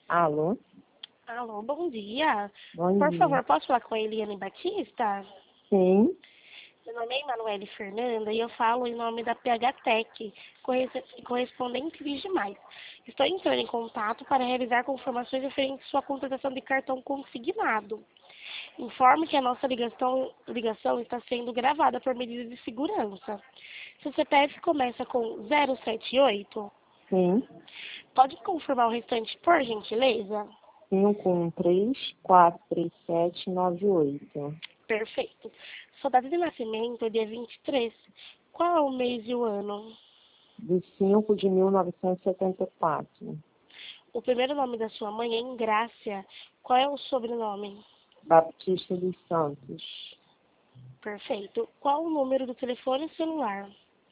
Alô? Alô, bom dia. Bom Por dia. favor, posso falar com a Eliane Batista? Sim, Meu nome é Emanuele Fernanda e eu falo em nome da PHTEC, correspondente Vigimais. Estou entrando em contato para realizar confirmações referentes à sua contratação de cartão consignado. Informe que a nossa ligação está sendo gravada por medidas de segurança. Seu CPF começa com 078. sim. Pode confirmar o restante, por gentileza? 513-43798. Perfeito. Sua data de nascimento é dia 23. Qual é o mês e o ano? De 5 de 1974. O primeiro nome da sua mãe é Ingrácia. Qual é o sobrenome? Baptista dos Santos. Perfeito. Qual o número do telefone celular?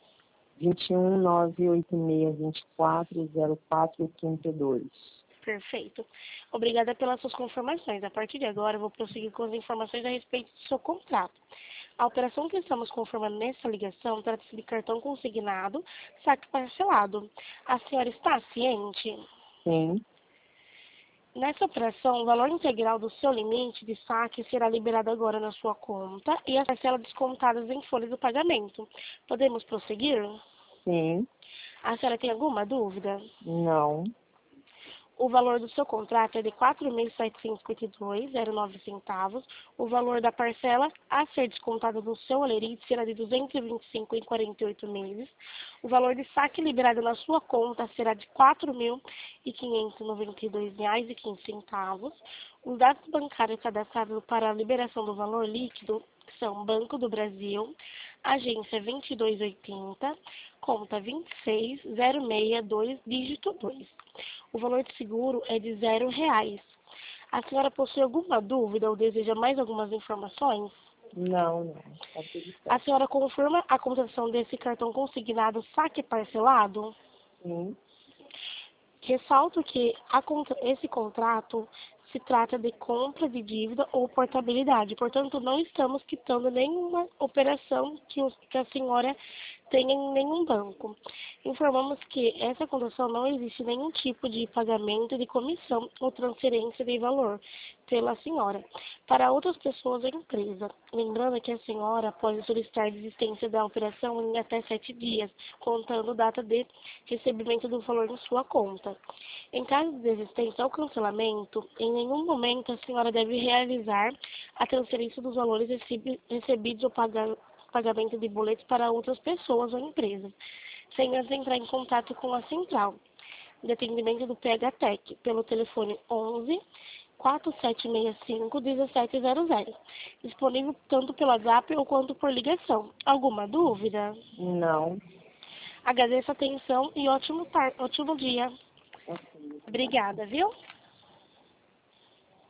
21-986-24-0432. Perfeito. Obrigada pelas suas confirmações. A partir de agora, eu vou prosseguir com as informações a respeito do seu contrato. A operação que estamos confirmando nessa ligação trata-se de cartão consignado, saque parcelado. A senhora está ciente? Sim, Nessa operação, o valor integral do seu limite de saque será liberado agora na sua conta e as parcelas descontadas em folha do pagamento. Podemos prosseguir? sim, A senhora tem alguma dúvida? não, O valor do seu contrato é de R$ 4.752,09. O valor da parcela a ser descontada do seu holerite será de R$ 225 em 48 meses. O valor de saque liberado na sua conta será de R$ 4.592,15. Os dados bancários cadastrados para a liberação do valor líquido são Banco do Brasil, agência 2280, conta 26062, dígito 2. O valor de seguro é de R$ 0. A senhora possui alguma dúvida ou deseja mais algumas informações? não. Tá tudo A certo. senhora confirma a contratação desse cartão consignado saque parcelado? Sim, Ressalto que esse contrato se trata de compra de dívida ou portabilidade. Portanto, não estamos quitando nenhuma operação que a senhora tenha em nenhum banco. Informamos que essa condição não existe nenhum tipo de pagamento de comissão ou transferência de valor pela senhora para outras pessoas da empresa. Lembrando que a senhora pode solicitar a desistência da operação em até 7 dias, contando data de recebimento do valor em sua conta. Em caso de desistência ou cancelamento, em nenhum momento a senhora deve realizar a transferência dos valores recebidos ou pagamento de boletos para outras pessoas ou empresas, sem antes entrar em contato com a central de atendimento do PHTEC pelo telefone 11 4765 1700, disponível tanto pelo WhatsApp ou quanto por ligação. Alguma dúvida? não. Agradeço a atenção e ótimo dia. Ok. Obrigada, viu?